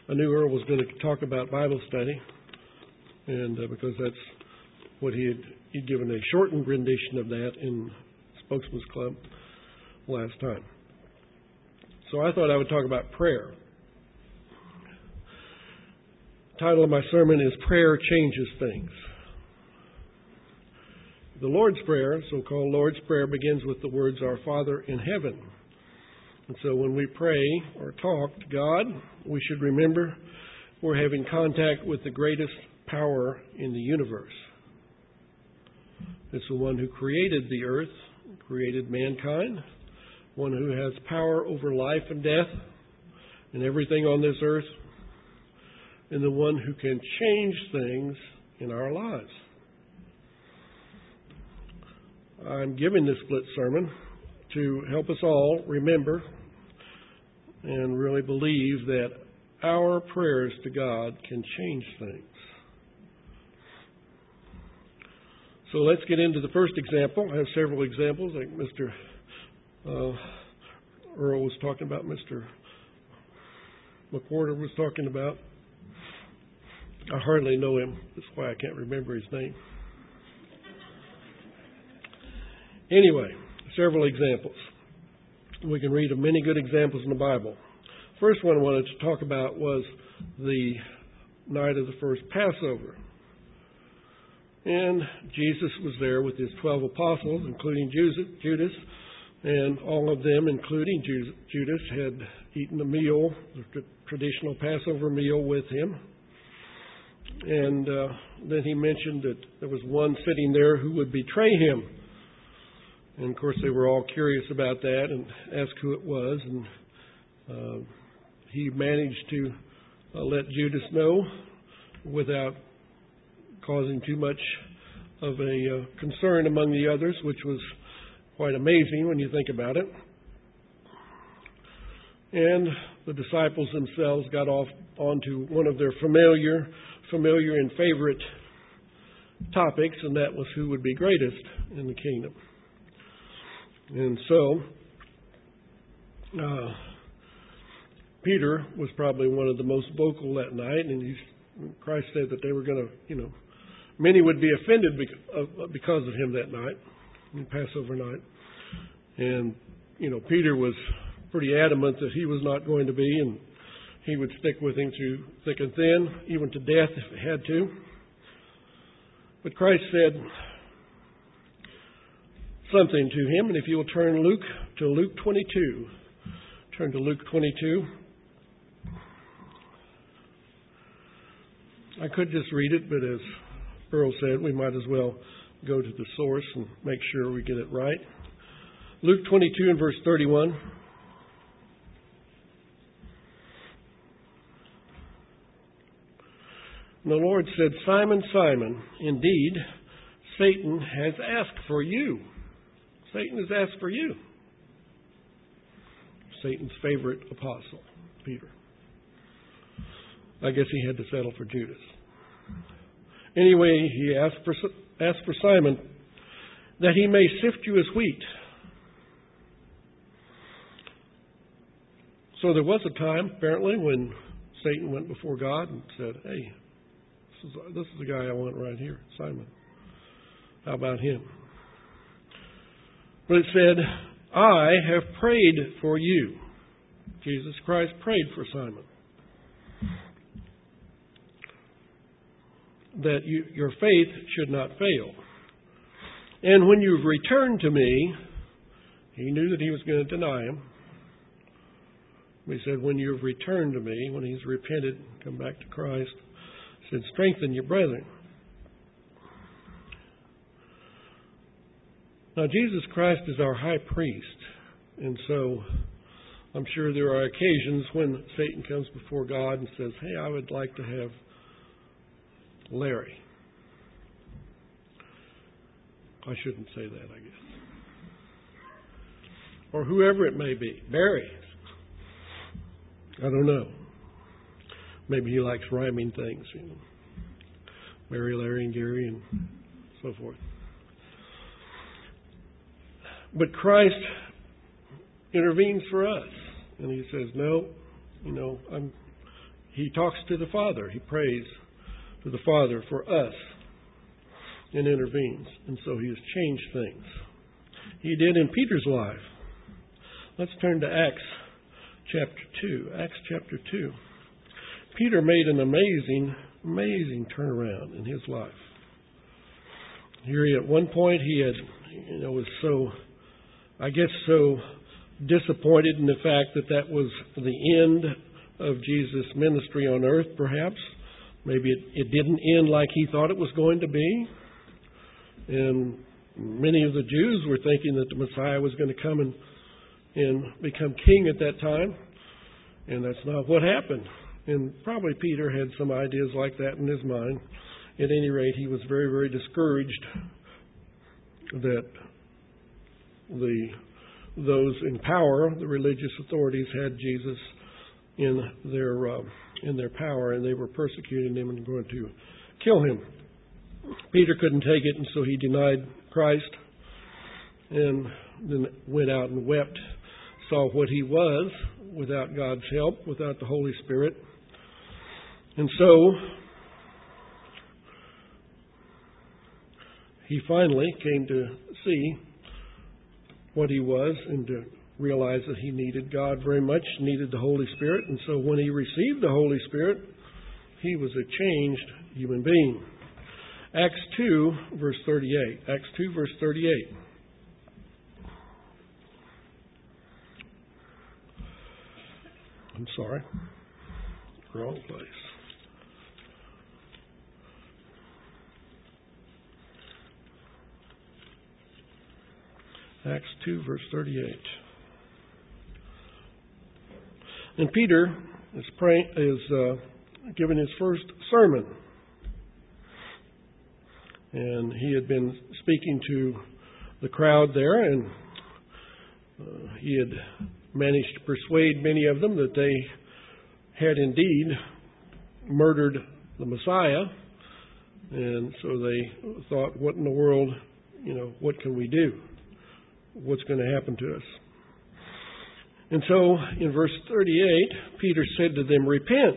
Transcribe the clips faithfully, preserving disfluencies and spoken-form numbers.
I knew Earl was going to talk about Bible study, and uh, because that's what he had he'd given a shortened rendition of that in Spokesman's Club last time. So I thought I would talk about prayer. The title of my sermon is Prayer Changes Things. The Lord's Prayer, so-called Lord's Prayer, begins with the words, Our Father in Heaven. And so when we pray or talk to God, we should remember we're having contact with the greatest power in the universe. It's the one who created the earth, created mankind, one who has power over life and death and everything on this earth, and the one who can change things in our lives. I'm giving this split sermon to help us all remember and really believe that our prayers to God can change things. So let's get into the first example. I have several examples, like Mister Uh, Earl was talking about, Mister McWhorter was talking about. I hardly know him. That's why I can't remember his name. Anyway, several examples. We can read of many good examples in the Bible. First one I wanted to talk about was the night of the first Passover. And Jesus was there with his twelve apostles, including Judas, and all of them, including Judas, had eaten a meal, the traditional Passover meal with him. And uh, then he mentioned that there was one sitting there who would betray him. And, of course, they were all curious about that and asked who it was. And uh, he managed to uh, let Judas know without causing too much of a uh, concern among the others, which was quite amazing when you think about it. And the disciples themselves got off onto one of their familiar, familiar and favorite topics, and that was who would be greatest in the kingdom. And so, uh, Peter was probably one of the most vocal that night, and he's, Christ said that they were going to, you know, many would be offended because of him that night, Passover night. And, you know, Peter was pretty adamant that he was not going to be, and he would stick with him through thick and thin, even to death if it had to. But Christ said something to him, and if you will turn Luke to Luke twenty-two, turn to Luke twenty-two. I could just read it, but as Earl said, we might as well go to the source and make sure we get it right. Luke twenty-two and verse thirty-one. And the Lord said, Simon, Simon, indeed, Satan has asked for you. Satan has asked for you. Satan's favorite apostle, Peter. I guess he had to settle for Judas. Anyway, he asked for, asked for Simon that he may sift you as wheat. So there was a time, apparently, when Satan went before God and said, hey, this is, this is the guy I want right here, Simon. How about him? But it said, I have prayed for you. Jesus Christ prayed for Simon. That you, your faith should not fail. And when you've returned to me, he knew that he was going to deny him. He said, when you've returned to me, when he's repented, come back to Christ, he said, strengthen your brethren. Now, Jesus Christ is our high priest, and so I'm sure there are occasions when Satan comes before God and says, hey, I would like to have Larry. I shouldn't say that, I guess. Or whoever it may be. Barry. I don't know. Maybe he likes rhyming things. You know. Mary, Larry, and Gary, and so forth. But Christ intervenes for us. And he says, no, you know, I'm he talks to the Father. He prays to the Father for us and intervenes. And so he has changed things. He did in Peter's life. Let's turn to Acts chapter two. Acts chapter two. Peter made an amazing, amazing turnaround in his life. Here, he, at one point, he had, you know, was so, I guess, so disappointed in the fact that that was the end of Jesus' ministry on earth, perhaps. Maybe it, it didn't end like he thought it was going to be. And many of the Jews were thinking that the Messiah was going to come and, and become king at that time. And that's not what happened. And probably Peter had some ideas like that in his mind. At any rate, he was very, very discouraged that the those in power, the religious authorities, had Jesus in their uh, in their power, and they were persecuting him and going to kill him. Peter couldn't take it, and so he denied Christ, and then went out and wept, saw what he was without God's help, without the Holy Spirit. And so he finally came to see what he was and to realize that he needed God very much, needed the Holy Spirit. And so when he received the Holy Spirit, he was a changed human being. Acts two, verse thirty-eight. Acts two, verse thirty-eight. I'm sorry. Wrong place. Acts two, verse thirty-eight. And Peter is praying, is uh, giving his first sermon. And he had been speaking to the crowd there, and uh, he had managed to persuade many of them that they had indeed murdered the Messiah. And so they thought, what in the world, you know, what can we do? What's going to happen to us? And so in verse thirty-eight, Peter said to them, repent.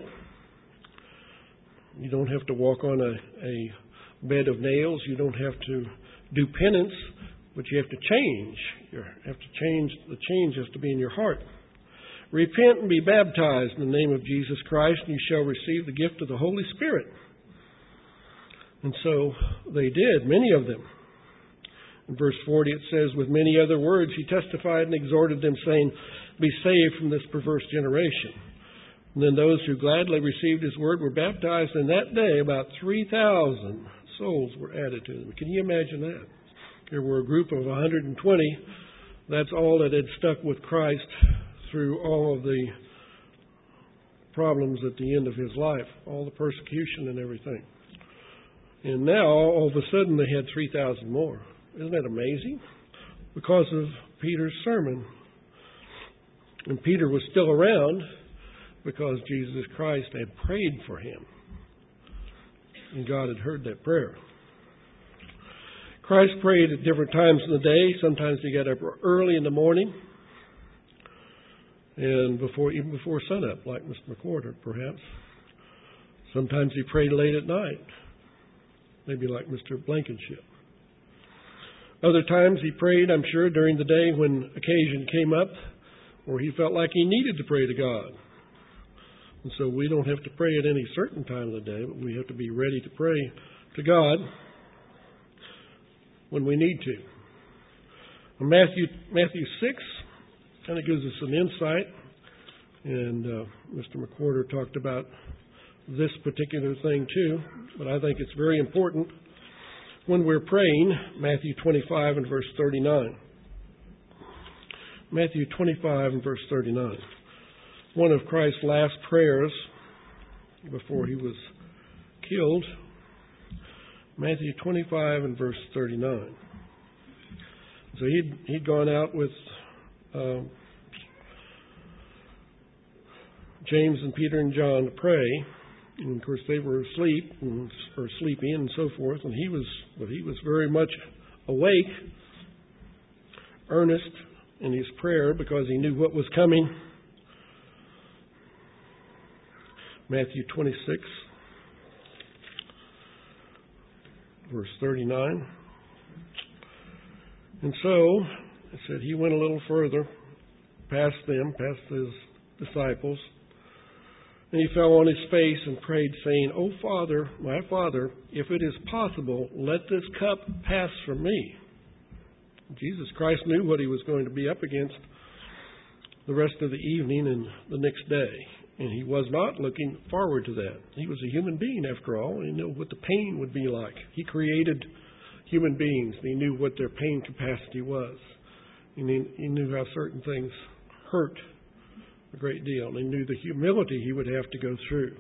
You don't have to walk on a, a bed of nails. You don't have to do penance, but you have to change. You have to change. The change has to be in your heart. Repent and be baptized in the name of Jesus Christ, and you shall receive the gift of the Holy Spirit. And so they did, many of them. In verse forty it says, with many other words he testified and exhorted them, saying, be saved from this perverse generation. And then those who gladly received his word were baptized, and that day about three thousand souls were added to them. Can you imagine that? There were a group of one hundred twenty. That's all that had stuck with Christ through all of the problems at the end of his life, all the persecution and everything. And now, all of a sudden, they had three thousand more. Isn't that amazing? Because of Peter's sermon. And Peter was still around because Jesus Christ had prayed for him. And God had heard that prayer. Christ prayed at different times in the day. Sometimes he got up early in the morning, and before even before sunup, like Mister McWhorter, perhaps. Sometimes he prayed late at night, maybe like Mister Blankenship. Other times he prayed, I'm sure, during the day when occasion came up where he felt like he needed to pray to God. And so we don't have to pray at any certain time of the day, but we have to be ready to pray to God when we need to. And Matthew Matthew six kind of gives us some insight, and uh, Mister McWhorter talked about this particular thing too, but I think it's very important when we're praying. Matthew twenty-five and verse thirty-nine. Matthew twenty-five and verse thirty-nine. One of Christ's last prayers before he was killed. Matthew twenty-five and verse thirty-nine. So he'd, he'd gone out with uh, James and Peter and John to pray. And of course they were asleep and, or sleepy and so forth. And he was, but he was very much awake, earnest in his prayer because he knew what was coming. Matthew twenty-six, verse thirty-nine. And so, it said he went a little further, past them, past his disciples, and he fell on his face and prayed, saying, O Father, my Father, if it is possible, let this cup pass from me. Jesus Christ knew what he was going to be up against the rest of the evening and the next day. And he was not looking forward to that. He was a human being, after all. He knew what the pain would be like. He created human beings. And he knew what their pain capacity was. And he, he knew how certain things hurt a great deal. And he knew the humility he would have to go through.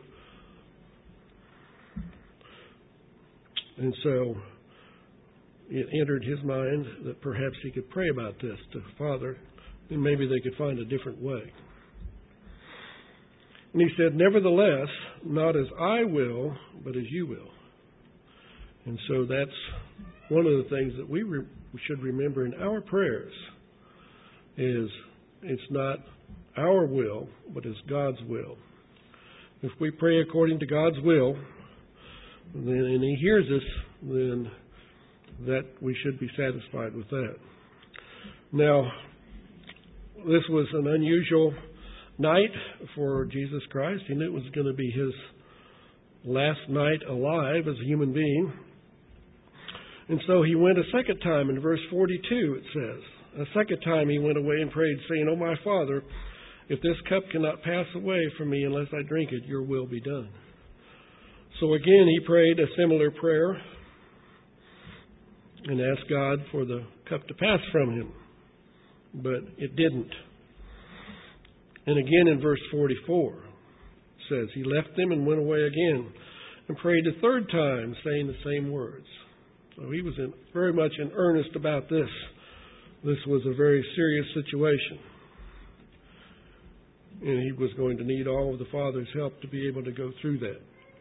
And so it entered his mind that perhaps he could pray about this to Father, and maybe they could find a different way. And he said, nevertheless, not as I will, but as you will. And so that's one of the things that we, re- we should remember in our prayers is it's not our will, but it's God's will. If we pray according to God's will, then, and He hears us, then that we should be satisfied with that. Now, this was an unusual night for Jesus Christ. He knew it was going to be His last night alive as a human being. And so He went a second time. In verse forty-two it says, a second time He went away and prayed, saying, O my Father, if this cup cannot pass away from me unless I drink it, your will be done. So again He prayed a similar prayer and asked God for the cup to pass from Him. But it didn't. And again in verse forty-four, it says, He left them and went away again and prayed a third time, saying the same words. So He was in, very much in earnest about this. This was a very serious situation. And He was going to need all of the Father's help to be able to go through that.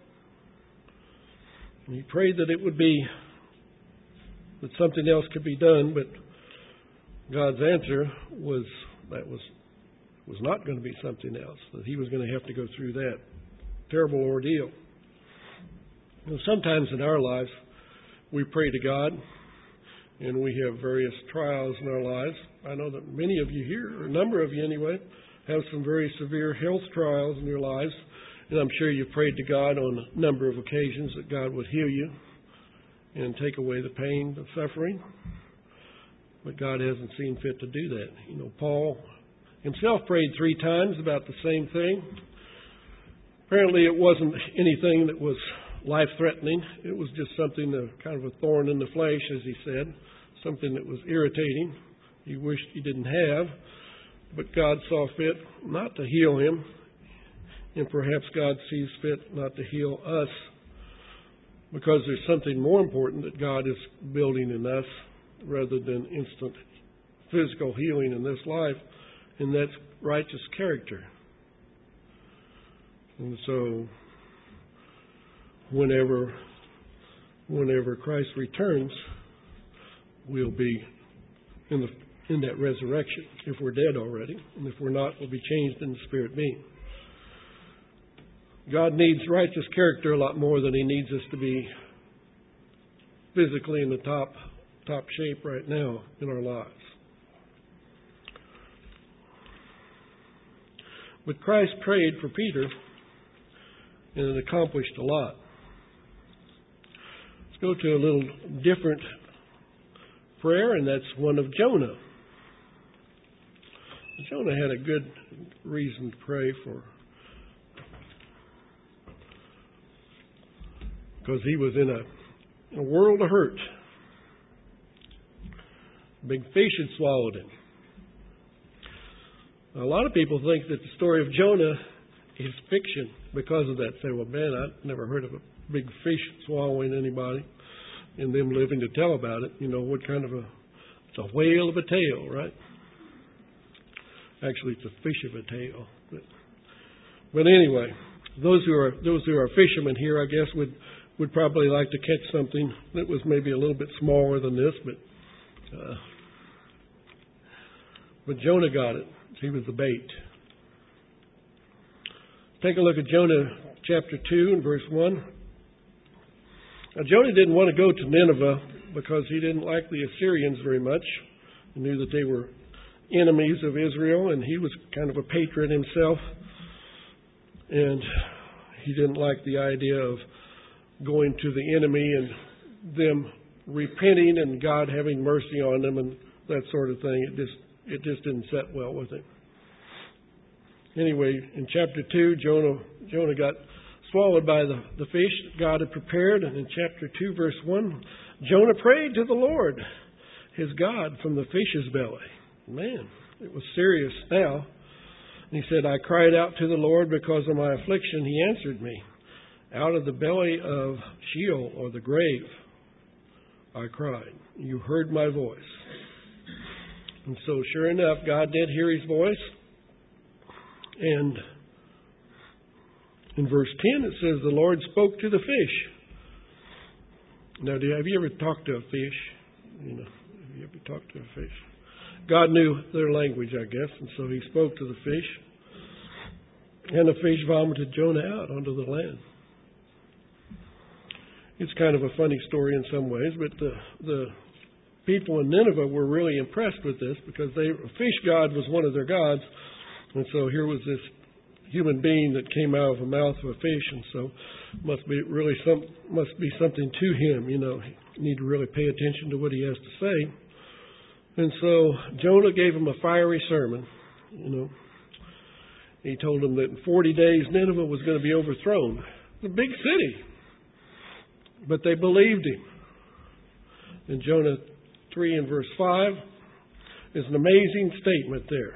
And He prayed that it would be, that something else could be done, but God's answer was that was was not going to be something else, that He was going to have to go through that terrible ordeal. You know, sometimes in our lives, we pray to God, and we have various trials in our lives. I know that many of you here, or a number of you anyway, have some very severe health trials in your lives, and I'm sure you've prayed to God on a number of occasions that God would heal you and take away the pain, the suffering. But God hasn't seen fit to do that. You know, Paul himself prayed three times about the same thing. Apparently it wasn't anything that was life-threatening. It was just something, uh, kind of a thorn in the flesh, as he said, something that was irritating. He wished he didn't have. But God saw fit not to heal him. And perhaps God sees fit not to heal us because there's something more important that God is building in us rather than instant physical healing in this life, and that's righteous character. And so whenever whenever Christ returns, we'll be in the in that resurrection if we're dead already, and if we're not, we'll be changed in the spirit being. God needs righteous character a lot more than He needs us to be physically in the top top shape right now in our lives. But Christ prayed for Peter, and it accomplished a lot. Let's go to a little different prayer, and that's one of Jonah. Jonah had a good reason to pray for, because he was in a, a world of hurt. A big fish had swallowed him. A lot of people think that the story of Jonah is fiction because of that. Say, well, man, I've never heard of a big fish swallowing anybody and them living to tell about it. You know, what kind of a, it's a whale of a tale, right? Actually, it's a fish of a tale. But, but anyway, those who are those who are fishermen here, I guess, would, would probably like to catch something that was maybe a little bit smaller than this, but uh, but Jonah got it. He was the bait. Take a look at Jonah chapter two and verse one. Now, Jonah didn't want to go to Nineveh because he didn't like the Assyrians very much. He knew that they were enemies of Israel, and he was kind of a patriot himself. And he didn't like the idea of going to the enemy and them repenting and God having mercy on them and that sort of thing. It just it just didn't set well with him. Anyway, in chapter two, Jonah Jonah got swallowed by the, the fish that God had prepared. And in chapter two, verse one, Jonah prayed to the Lord, his God, from the fish's belly. Man, it was serious now. And he said, I cried out to the Lord because of my affliction. He answered me. Out of the belly of Sheol, or the grave, I cried. You heard my voice. And so sure enough, God did hear his voice. And in verse ten, it says, the Lord spoke to the fish. Now, do you, have you ever talked to a fish? You know, have you ever talked to a fish? God knew their language, I guess, and so he spoke to the fish. And the fish vomited Jonah out onto the land. It's kind of a funny story in some ways, but the, the people in Nineveh were really impressed with this because they, a fish god was one of their gods. And so here was this human being that came out of the mouth of a fish, and so must be really some must be something to him. You know, you need to really pay attention to what he has to say. And so Jonah gave him a fiery sermon. You know, he told him that in forty days Nineveh was going to be overthrown. It's a big city, but they believed him. In Jonah three and verse five is an amazing statement there.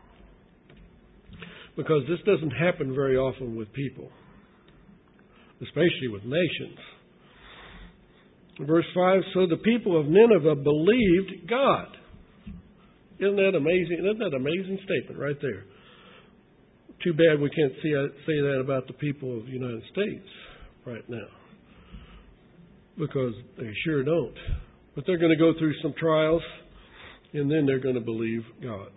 Because this doesn't happen very often with people, especially with nations. Verse five, so the people of Nineveh believed God. Isn't that amazing? Isn't that an amazing statement right there? Too bad we can't see, say that about the people of the United States right now. Because they sure don't. But they're going to go through some trials, and then they're going to believe God.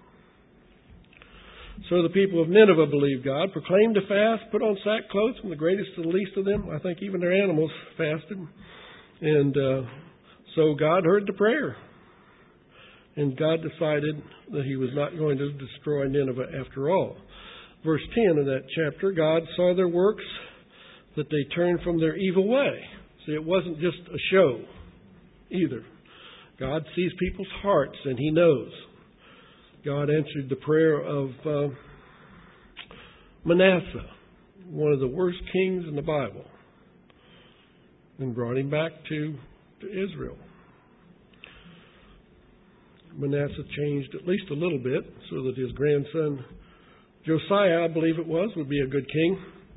So the people of Nineveh believed God, proclaimed a fast, put on sackcloth, from the greatest to the least of them. I think even their animals fasted. And uh, so God heard the prayer. And God decided that he was not going to destroy Nineveh after all. Verse ten of that chapter, God saw their works, that they turned from their evil way. See, it wasn't just a show either. God sees people's hearts, and he knows. God answered the prayer of uh, Manasseh, one of the worst kings in the Bible, and brought him back to, to Israel. Manasseh changed at least a little bit so that his grandson Josiah, I believe it was, would be a good king.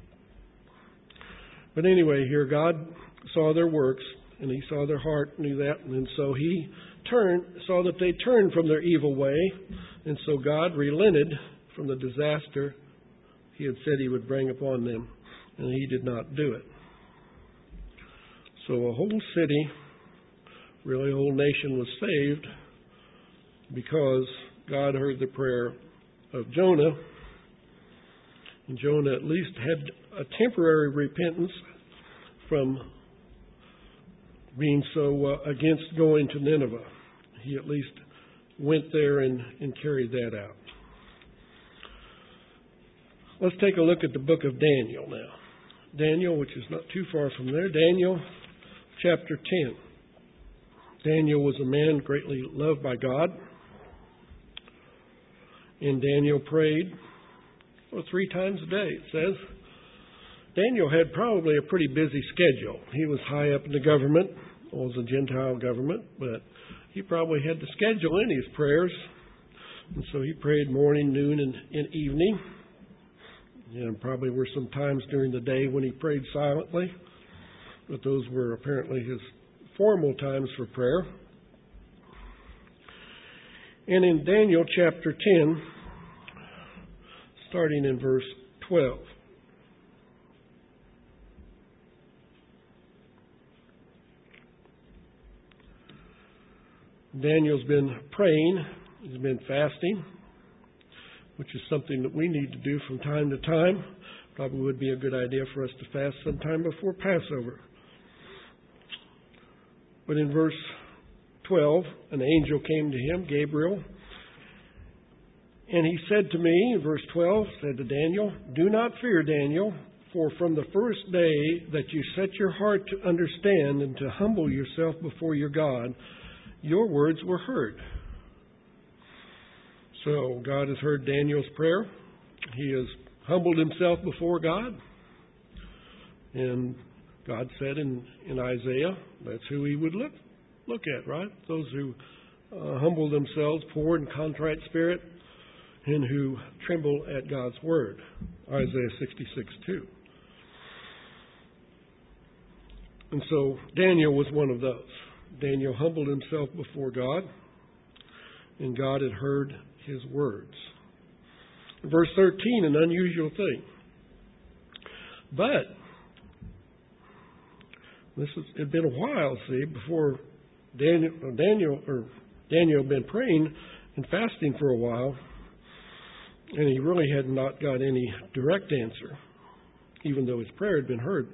But anyway, here God saw their works, and he saw their heart, knew that, and so he turned, saw that they turned from their evil way, and so God relented from the disaster he had said he would bring upon them, and he did not do it. So a whole city, really a whole nation, was saved because God heard the prayer of Jonah. And Jonah at least had a temporary repentance from being so uh, against going to Nineveh. He at least went there and, and carried that out. Let's take a look at the book of Daniel now. Daniel, which is not too far from there. Daniel chapter ten. Daniel was a man greatly loved by God. And Daniel prayed well, three times a day, it says. Daniel had probably a pretty busy schedule. He was high up in the government. It was a Gentile government, but he probably had to schedule in his prayers. And so he prayed morning, noon, and, and evening. And probably were some times during the day when he prayed silently. But those were apparently his formal times for prayer. And in Daniel chapter ten, starting in verse twelve. Daniel's been praying. He's been fasting, which is something that we need to do from time to time. Probably would be a good idea for us to fast sometime before Passover. But in verse twelve, an angel came to him, Gabriel, and he said to me, in verse twelve, said to Daniel, "Do not fear, Daniel, for from the first day that you set your heart to understand and to humble yourself before your God, your words were heard." So God has heard Daniel's prayer. He has humbled himself before God. And God said in, in Isaiah, that's who he would look look at, right? Those who uh, humble themselves, poor and contrite spirit, and who tremble at God's word. Isaiah sixty-six two. And so Daniel was one of those. Daniel humbled himself before God, and God had heard his words. Verse thirteen, an unusual thing. But this has it had been a while, see, before Daniel, Daniel or Daniel had been praying and fasting for a while, and he really had not got any direct answer, even though his prayer had been heard.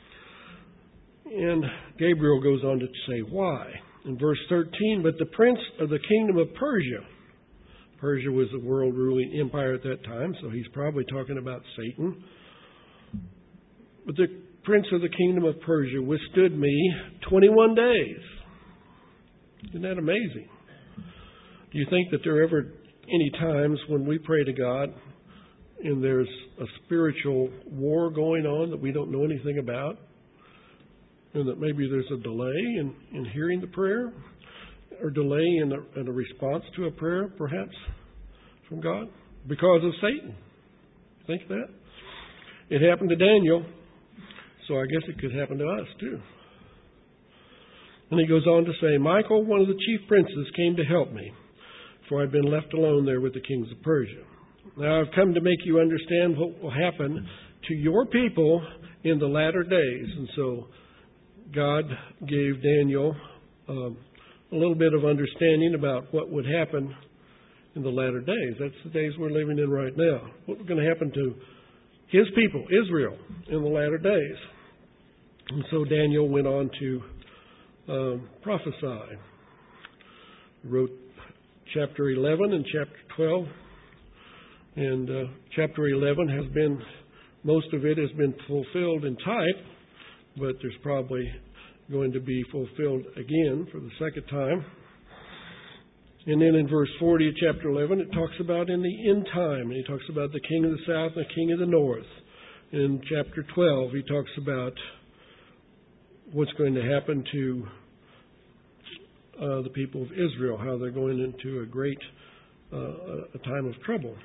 And Gabriel goes on to say why. In verse thirteen, but the prince of the kingdom of Persia. Persia was a world ruling empire at that time, so he's probably talking about Satan. But the prince of the kingdom of Persia withstood me twenty-one days. Isn't that amazing? Do you think that there are ever any times when we pray to God and there's a spiritual war going on that we don't know anything about? And that maybe there's a delay in, in hearing the prayer? Or delay in a, in a response to a prayer, perhaps, from God? Because of Satan. Think that? It happened to Daniel, so I guess it could happen to us, too. And he goes on to say, Michael, one of the chief princes, came to help me, for I'd been left alone there with the kings of Persia. Now I've come to make you understand what will happen to your people in the latter days. And so God gave Daniel um, a little bit of understanding about what would happen in the latter days. That's the days we're living in right now. What was going to happen to his people, Israel, in the latter days. And so Daniel went on to um, prophesy. He wrote chapter eleven and chapter twelve. And uh, chapter eleven has been, most of it has been fulfilled in type, but there's probably going to be fulfilled again for the second time. And then in verse forty of chapter eleven, it talks about in the end time. And he talks about the king of the south and the king of the north. In chapter twelve, he talks about what's going to happen to uh, the people of Israel, how they're going into a great uh, a time of trouble.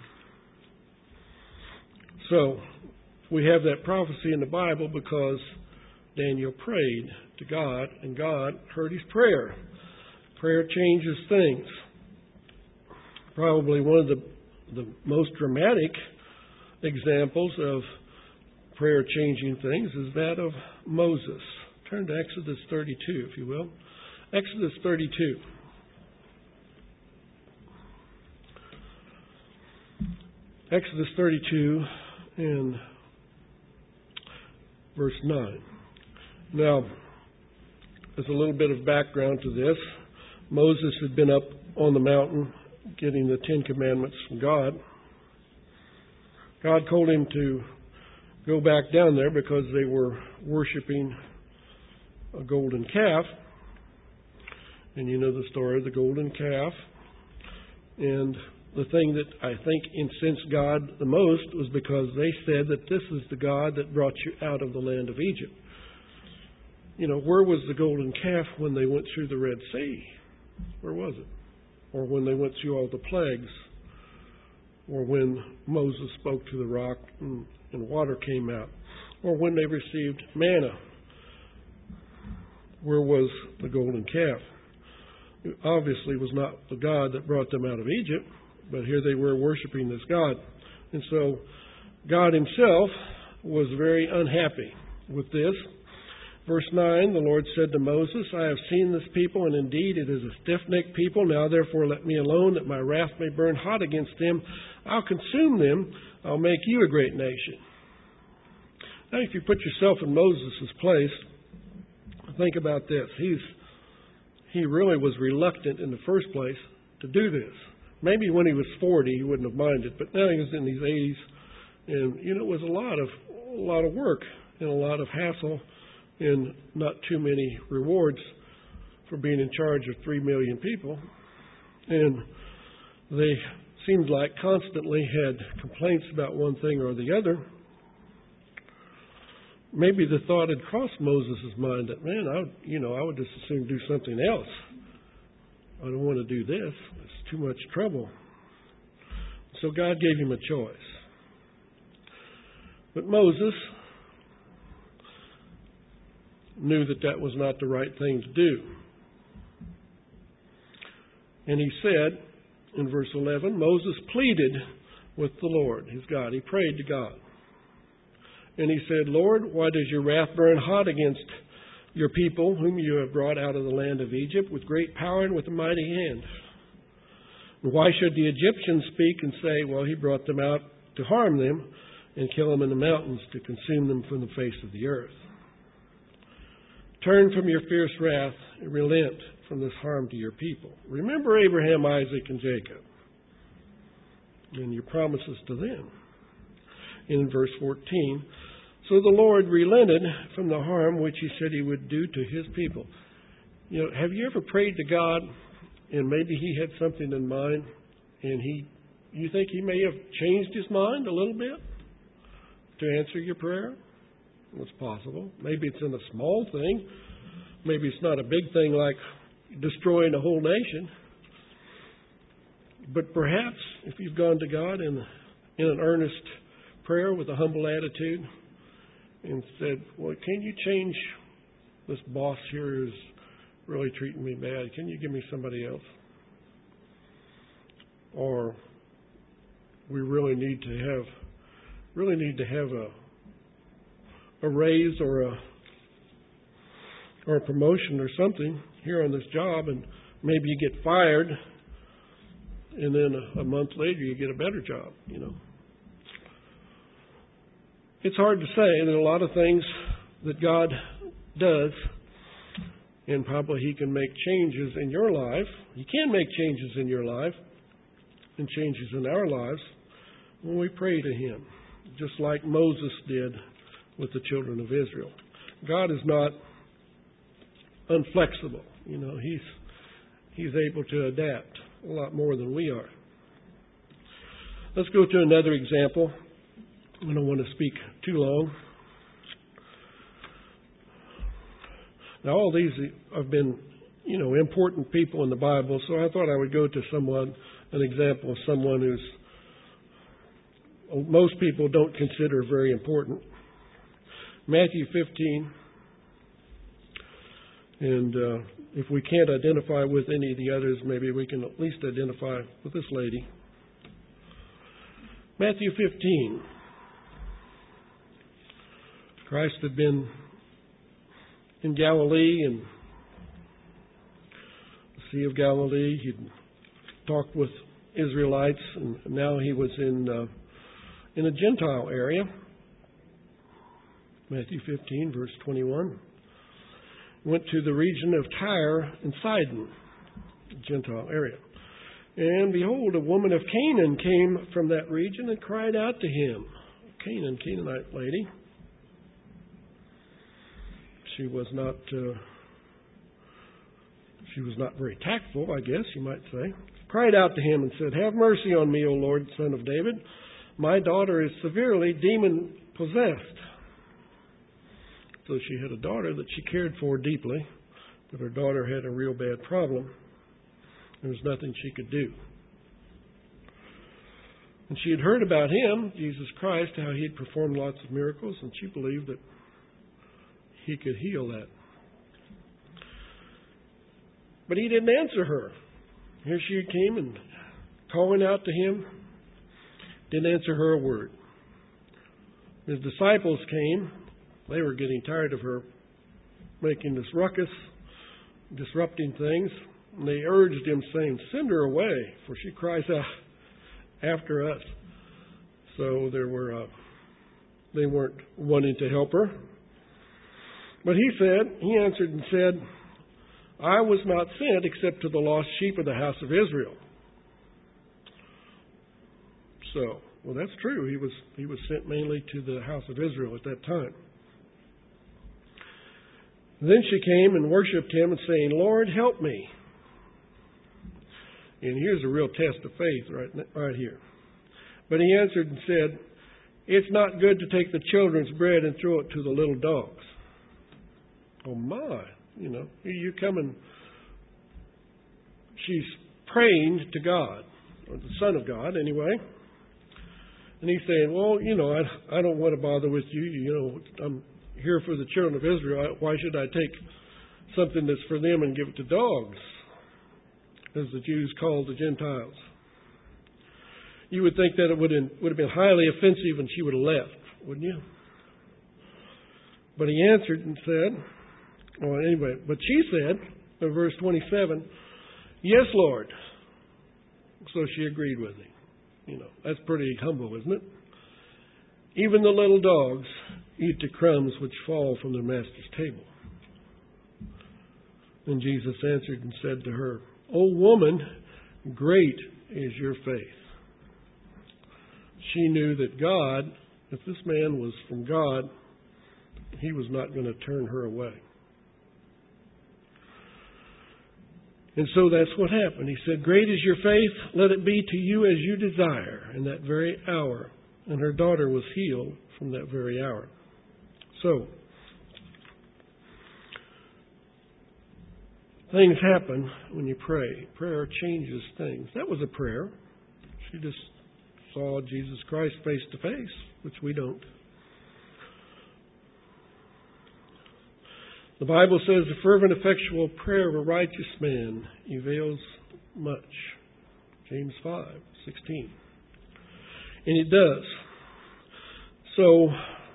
So we have that prophecy in the Bible because Daniel prayed to God, and God heard his prayer. Prayer changes things. Probably one of the, the most dramatic examples of prayer changing things is that of Moses. Turn to Exodus thirty-two, if you will. Exodus thirty-two. Exodus thirty-two and verse nine. Now, there's a little bit of background to this. Moses had been up on the mountain getting the Ten Commandments from God. God told him to go back down there because they were worshiping a golden calf. And you know the story of the golden calf. And the thing that I think incensed God the most was because they said that this is the God that brought you out of the land of Egypt. You know, where was the golden calf when they went through the Red Sea? Where was it? Or when they went through all the plagues? Or when Moses spoke to the rock and, and water came out? Or when they received manna? Where was the golden calf? It obviously was not the God that brought them out of Egypt, but here they were worshiping this God. And so God himself was very unhappy with this. Verse nine, the Lord said to Moses, I have seen this people, and indeed it is a stiff-necked people. Now therefore let me alone, that my wrath may burn hot against them. I'll consume them. I'll make you a great nation. Now, if you put yourself in Moses' place, think about this. He's he really was reluctant in the first place to do this. Maybe when he was forty, he wouldn't have minded, but now he was in his eighties, and you know, it was a lot of a lot of work and a lot of hassle, and not too many rewards for being in charge of three million people. And they seemed like constantly had complaints about one thing or the other. Maybe the thought had crossed Moses' mind that, man, I would, you know, I would just as soon do something else. I don't want to do this. It's too much trouble. So God gave him a choice. But Moses knew that that was not the right thing to do. And he said, in verse eleven, Moses pleaded with the Lord, his God. He prayed to God. And he said, Lord, why does your wrath burn hot against your people, whom you have brought out of the land of Egypt with great power and with a mighty hand? And why should the Egyptians speak and say, well, he brought them out to harm them and kill them in the mountains, to consume them from the face of the earth? Turn from your fierce wrath and relent from this harm to your people. Remember Abraham, Isaac, and Jacob, and your promises to them. In verse fourteen, so the Lord relented from the harm which he said he would do to his people. You know, have you ever prayed to God and maybe he had something in mind and he, you think he may have changed his mind a little bit to answer your prayer? Well, it's possible. Maybe it's in a small thing. Maybe it's not a big thing like destroying a whole nation. But perhaps if you've gone to God in, in an earnest prayer with a humble attitude and said, well, can you change this boss here who's really treating me bad? Can you give me somebody else? Or we really need to have really need to have a a raise or a or a promotion or something here on this job, and maybe you get fired and then a, a month later you get a better job, you know. It's hard to say. There are a lot of things that God does, and probably he can make changes in your life. He can make changes in your life and changes in our lives when we pray to him, just like Moses did with the children of Israel. God is not unflexible. You know, he's he's able to adapt a lot more than we are. Let's go to another example. I don't want to speak too long. Now, all these have been, you know, important people in the Bible, so I thought I would go to someone, an example of someone who's most people don't consider very important. Matthew fifteen. And uh, if we can't identify with any of the others, maybe we can at least identify with this lady. Matthew fifteen. Christ had been in Galilee and the Sea of Galilee. He'd talked with Israelites, and now he was in uh, in a Gentile area. Matthew fifteen, verse twenty-one. Went to the region of Tyre and Sidon, Gentile area. And behold, a woman of Canaan came from that region and cried out to him. Canaan, Canaanite lady. She was not uh, she was not very tactful, I guess you might say. Cried out to him and said, have mercy on me, O Lord, Son of David. My daughter is severely demon-possessed. So she had a daughter that she cared for deeply, but her daughter had a real bad problem. There was nothing she could do. And she had heard about him, Jesus Christ, how he had performed lots of miracles, and she believed that he could heal that. But he didn't answer her. Here she came and calling out to him, didn't answer her a word. His disciples came. They were getting tired of her making this ruckus, disrupting things. And they urged him, saying, send her away, for she cries out after us. So there were uh, They weren't wanting to help her. But he said, he answered and said, I was not sent except to the lost sheep of the house of Israel. So, well, that's true. He was he was sent mainly to the house of Israel at that time. Then she came and worshipped him and saying, Lord, help me. And here's a real test of faith right, right here. But he answered and said, it's not good to take the children's bread and throw it to the little dogs. Oh my, you know, you come and she's praying to God, or the Son of God anyway. And he's saying, well, you know, I, I don't want to bother with you. You know, I'm here for the children of Israel. Why should I take something that's for them and give it to dogs, as the Jews called the Gentiles? You would think that it would have, would have been highly offensive and she would have left, wouldn't you? But he answered and said, well, anyway, but she said, in verse twenty-seven, yes, Lord. So she agreed with him. You know, that's pretty humble, isn't it? Even the little dogs eat the crumbs which fall from their master's table. And Jesus answered and said to her, O woman, great is your faith. She knew that God, if this man was from God, he was not going to turn her away. And so that's what happened. He said, great is your faith, let it be to you as you desire, in that very hour. And her daughter was healed from that very hour. So, things happen when you pray. Prayer changes things. That was a prayer. She just saw Jesus Christ face to face, which we don't. The Bible says the fervent, effectual prayer of a righteous man avails much. James five sixteen. And it does. So,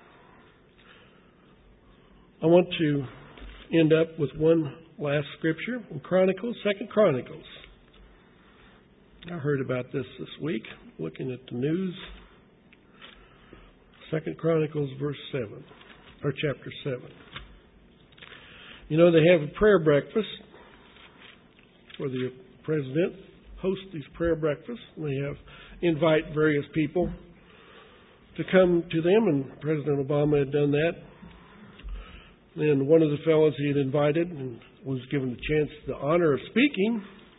I want to end up with one last scripture in Chronicles, Second Chronicles. I heard about this this week, looking at the news. Second Chronicles, verse seven, or chapter seven. You know, they have a prayer breakfast where the president hosts these prayer breakfasts. They have invite various people to come to them, and President Obama had done that. And one of the fellows he had invited and was given the chance, the honor of speaking,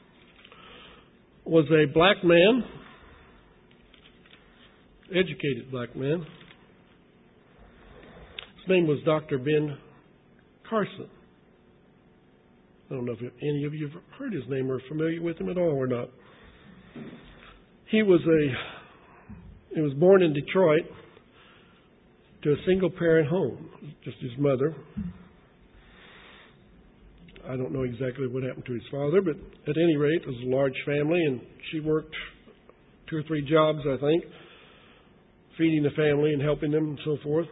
was a black man, educated black man. His name was Doctor Ben Carson. I don't know if any of you have heard his name or are familiar with him at all or not. He was a he was born in Detroit to a single parent home, just his mother. I don't know exactly what happened to his father, but at any rate, it was a large family, and she worked two or three jobs, I think, feeding the family and helping them and so forth.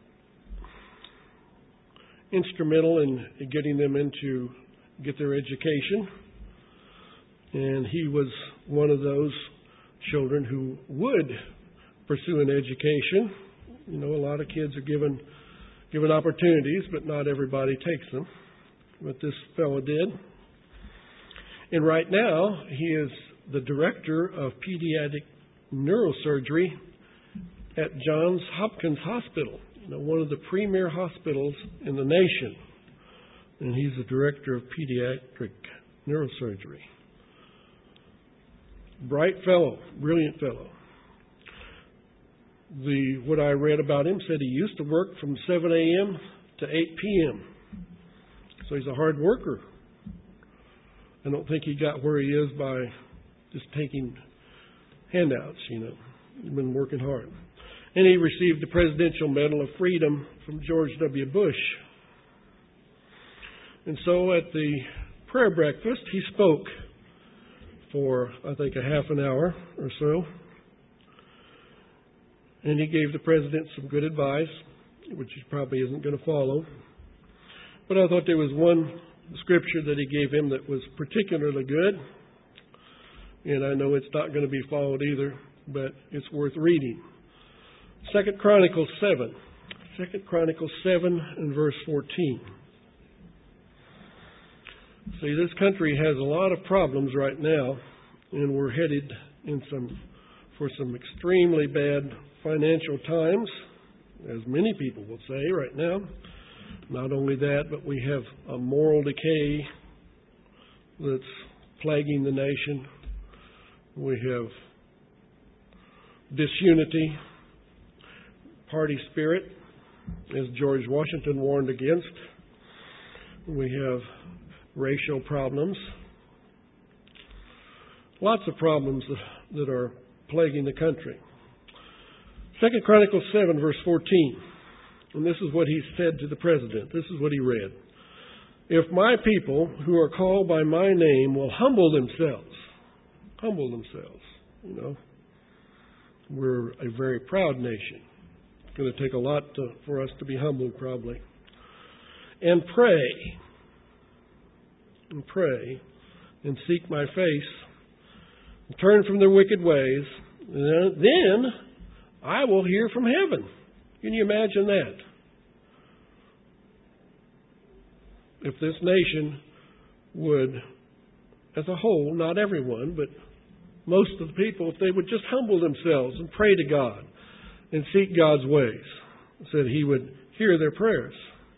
Instrumental in getting them into get their education. And he was one of those children who would pursue an education. You know, a lot of kids are given given opportunities, but not everybody takes them. But this fellow did. And right now, he is the director of pediatric neurosurgery at Johns Hopkins Hospital, you know, one of the premier hospitals in the nation. And he's the director of pediatric neurosurgery. Bright fellow, brilliant fellow. The what I read about him said he used to work from seven a.m. to eight p.m. So he's a hard worker. I don't think he got where he is by just taking handouts, you know. He's been working hard. And he received the Presidential Medal of Freedom from George W. Bush. And so at the prayer breakfast, he spoke for, I think, a half an hour or so. And he gave the president some good advice, which he probably isn't going to follow. But I thought there was one scripture that he gave him that was particularly good. And I know it's not going to be followed either, but it's worth reading. Second Chronicles seven. Second Chronicles seven and verse fourteen. See, this country has a lot of problems right now, and we're headed in some for some extremely bad financial times, as many people will say right now. Not only that, but we have a moral decay that's plaguing the nation. We have disunity, party spirit, as George Washington warned against. We have racial problems. Lots of problems that are plaguing the country. Second Chronicles seven, verse fourteen. And this is what he said to the president. This is what he read. If my people who are called by my name will humble themselves, humble themselves, you know, we're a very proud nation. It's going to take a lot to, for us to be humbled, probably. And pray, and pray, and seek my face, and turn from their wicked ways, then I will hear from heaven. Can you imagine that? If this nation would, as a whole, not everyone, but most of the people, if they would just humble themselves and pray to God and seek God's ways, said He would hear their prayers.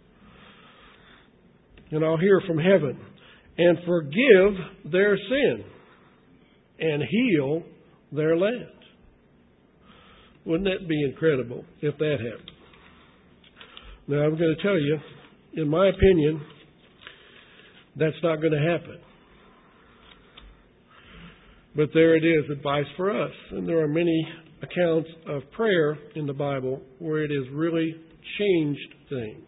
And I'll hear from heaven and forgive their sin and heal their land. Wouldn't that be incredible if that happened? Now, I'm going to tell you, in my opinion, that's not going to happen. But there it is, advice for us. And there are many accounts of prayer in the Bible where it has really changed things.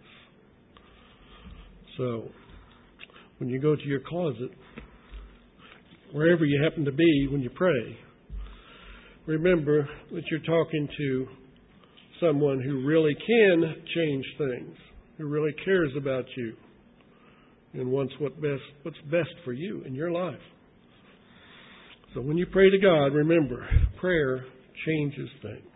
So, when you go to your closet, wherever you happen to be when you pray, remember that you're talking to someone who really can change things, who really cares about you, and wants what best, what's best for you in your life. So when you pray to God, remember, prayer changes things.